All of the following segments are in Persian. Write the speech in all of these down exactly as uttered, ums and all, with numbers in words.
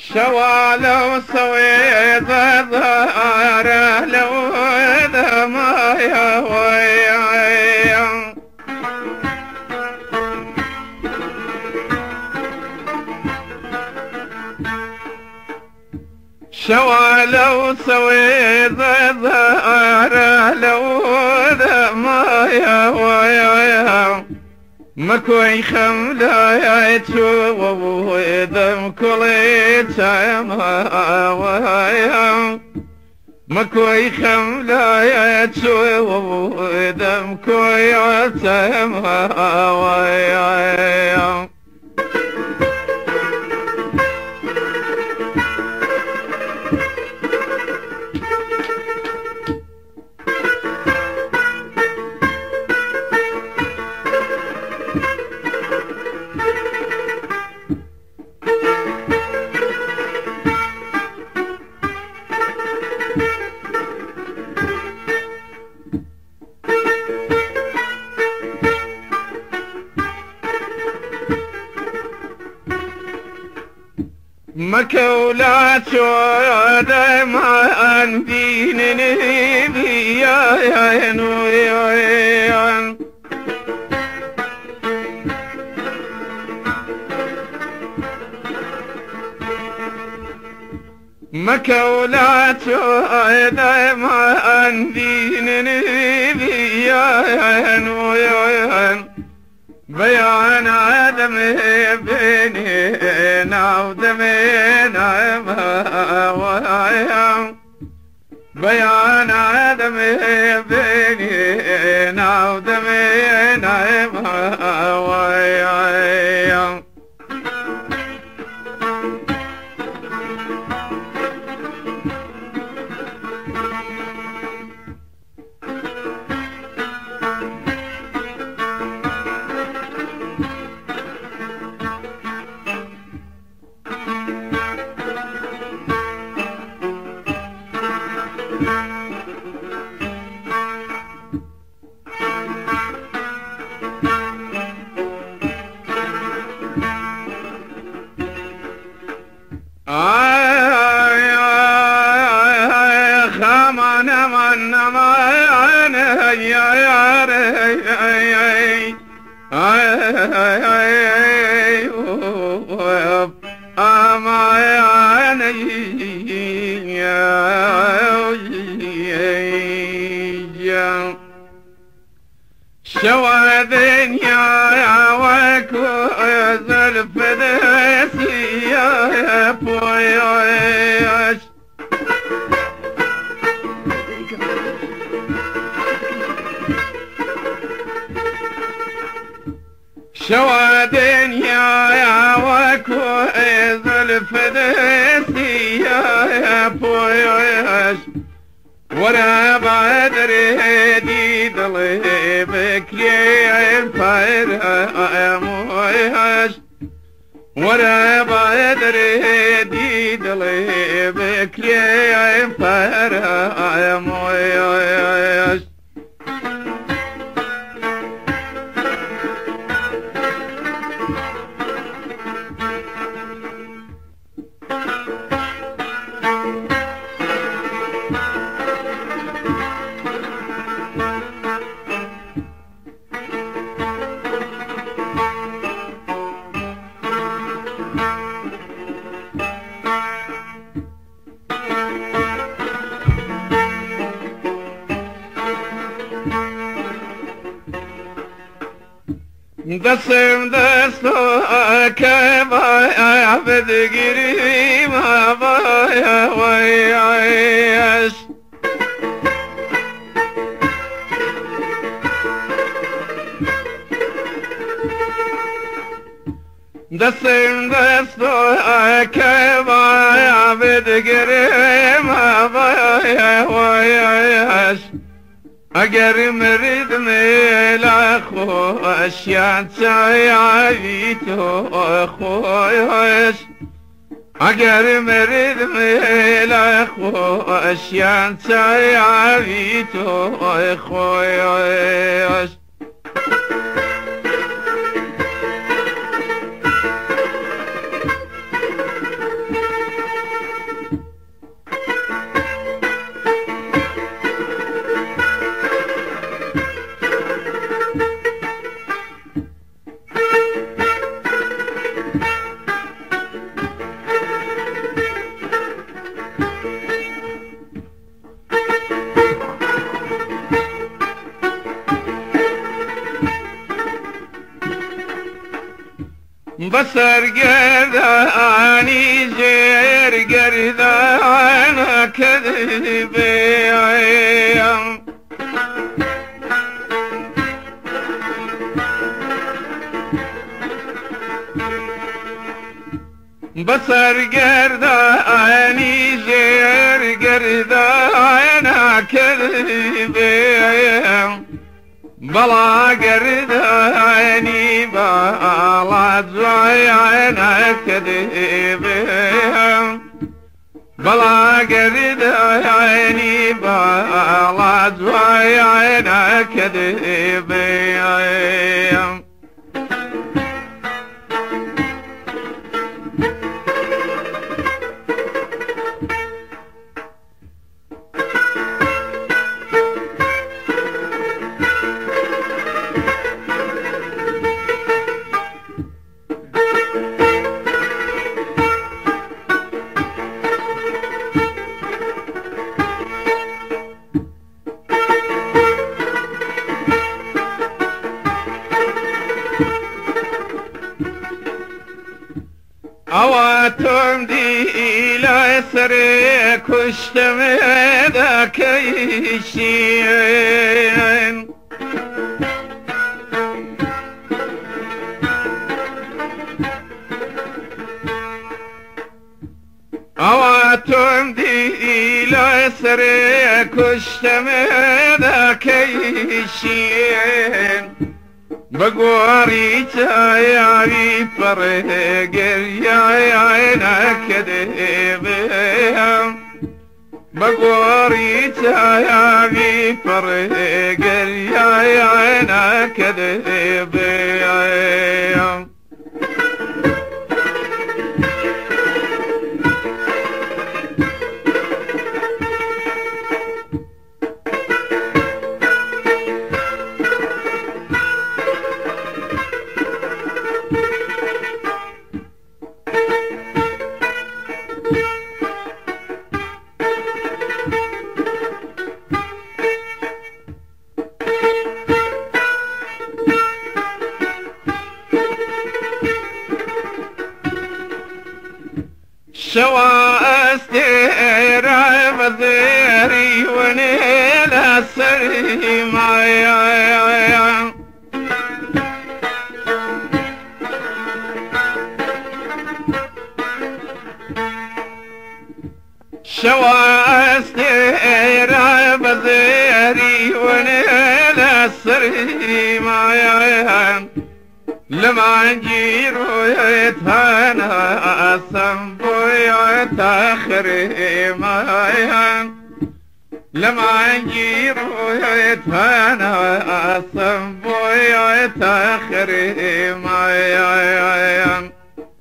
شوالو سويد ظهره لو ما يهوي شوالو سويد ظهره لو ما يهوي مكوي خملا يتشوف دم كلي تما ويا مكوي خملا يتشوف دم كلي تما ويا مكولا شود ما دينني بيا نويا مكولا شود ما دينني بيا نويا بيان عدم بيننا ودمنا ويا بيان عدم بيننا ودمنا ويا شوادين يا وكو زلف دسي يا بويش شوادين يا وكو زلف دسي يا بويش ولا بعد ريدي ضليبك ينفر مويش ولا بعد ريدي ضليبك ينفر مويش دسم دستو كبا عبد قريب بايا ويعيش دسم دستو كبا عبد قريب بايا ويعيش اگر مرد میل خوش یان سایه تو خوش اگر مرد میل خوش یان سایه تو خوش بسر گردانی زیر گردان کذبیم بسر گردانی زیر گردان کذبیم بلا گردانی بالا زویان کذبیم بلا گردانی بالا زویان کذبیم اواتم دی لسر کشتم دکیشین اواتم دی لسر کشتم دکیشین بگواری چایاوی پر گریای نکدبیم بگواری چایاوی پر گریای نکدبیم شوا استيرا بذيري ونيلا سري معايا شوا استيرا بذيري ونيلا سري معايا لما نجيرو يتهانا سنبو يتاخري مايا لما نجيرو يتهانا سنبو يتاخري مايا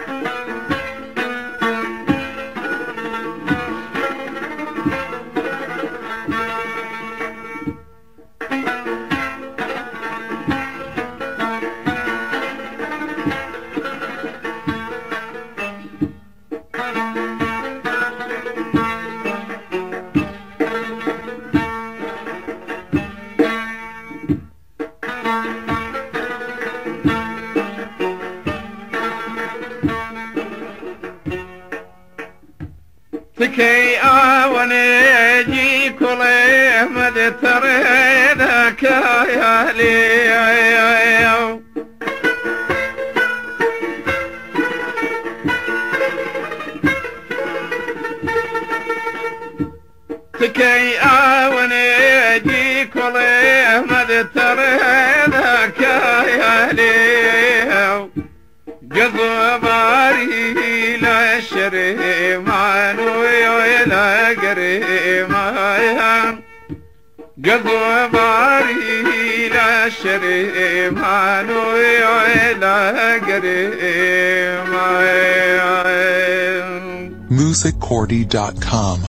تكي آواني جي كلي مد تريدك يا لي تكي آواني جي كلي مد تريدك يا لي قضوا باري لا شري مانو يلا قري مايا قضوا باري لا شري مانو يلا قري مايا music cordy dot com